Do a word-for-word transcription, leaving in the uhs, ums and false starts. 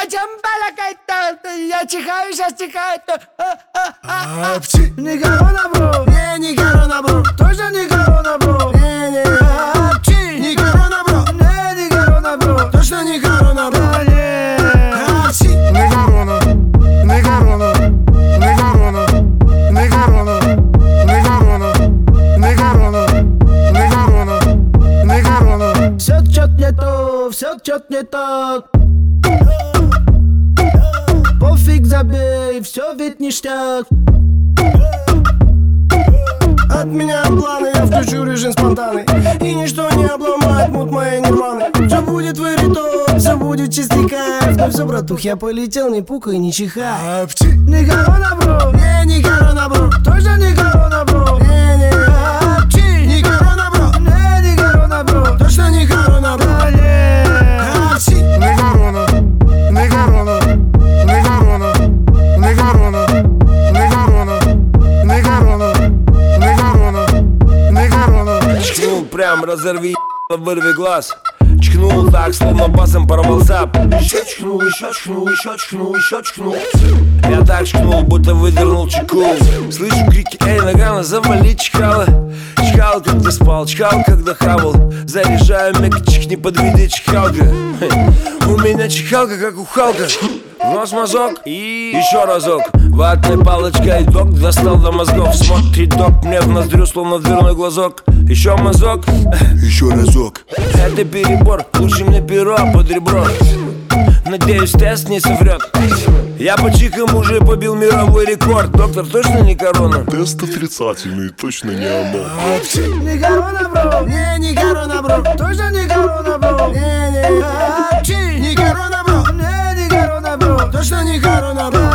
Я чихаю, сейчас чихаю. Не корона, бро. Не, не корона, бро. Точно не корона, бро. Не, не, апчи. Не корона, бро. Не, не корона, бро. Точно не корона, бро. Апчи. Не корона, не корона, не корона, не корона, не корона, не корона, не корона, не корона. Все чё-то не то, все чё-то не то. Пофиг, забей, все ведь ништяк. От меня планы, я включу режим спонтанный. И ничто не обломает мут моей нирваны. Все будет вырито, все будет чистый кайф. Ну все, братух, я полетел, не пукай, не чихай. Не корона, бро. Не, не корона, бро. Точно не корона, бро. Не, не, апчи. Не корона, бро. Не, не корона, бро. Точно не корона, бро. Апчи. Не корона, не корона, не корона, не корона, не корона, не корона, не корона, не корона. Чкнул прям, разорви, вырви глаз. Чкнул так, словно басом порвал зап. Еще чкнул, еще чкнул, еще чкнул, еще чкнул. Я так чкнул, будто выдернул чеку. Слышу крики, эй, Нагано, завали чкала. Чкал, когда спал, чкал, когда хавал. Заряжаю мегачик, не подведи чкалка. У меня чекалка, как у Халка. В нос мазок и еще разок. Ватной палочкой док достал до мозгов. Смотрит док мне в ноздрю, словно дверной глазок. Еще мазок, Еще разок. это перебор, лучше мне перо под ребро. Надеюсь, тест не соврет. Я по чикам уже побил мировой рекорд. Доктор, точно не корона? Тест отрицательный, точно не оно. Не корона, бро. Не, не корона, бро. Точно не корона, бро. Не, не, апчи. Не корона, бро. Не, не корона, бро. Точно не корона, бро.